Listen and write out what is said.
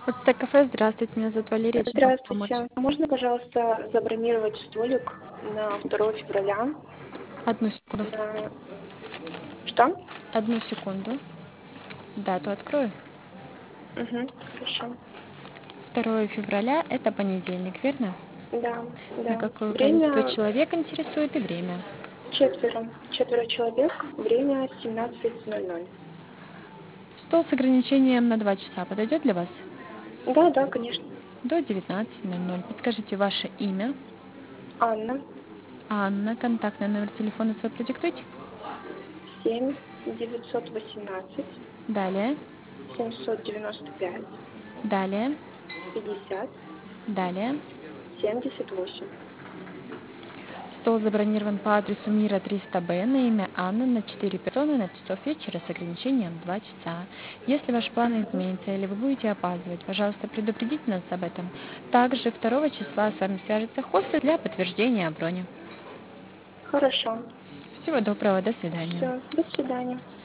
Кафе, здравствуйте, меня зовут Валерия, чем могу помочь? Здравствуйте. Можно, пожалуйста, забронировать столик на 2 февраля Одну секунду. на... Что? Одну секунду. Дату открою. Угу, хорошо. 2 февраля – это понедельник, верно? Да, На да. какое количество Время человек интересует и время? четверо. Четверо человек. Время 17:00. Стол с ограничением на 2 часа подойдет для вас? Да, да, конечно. До 19:00. Подскажите ваше имя, Анна. Анна, контактный номер телефона свой продиктуйте. 7 918 Далее, 795 далее, 50 далее. 78. Стол забронирован по адресу Мира 300Б на имя Анны на 4 персоны на часов вечера с ограничением 2 часа. Если ваши планы Мгм. изменятся или вы будете опаздывать, пожалуйста, предупредите нас об этом. Также 2 числа с вами свяжется хостел для подтверждения брони. Хорошо. Всего доброго, до свидания. Все. До свидания.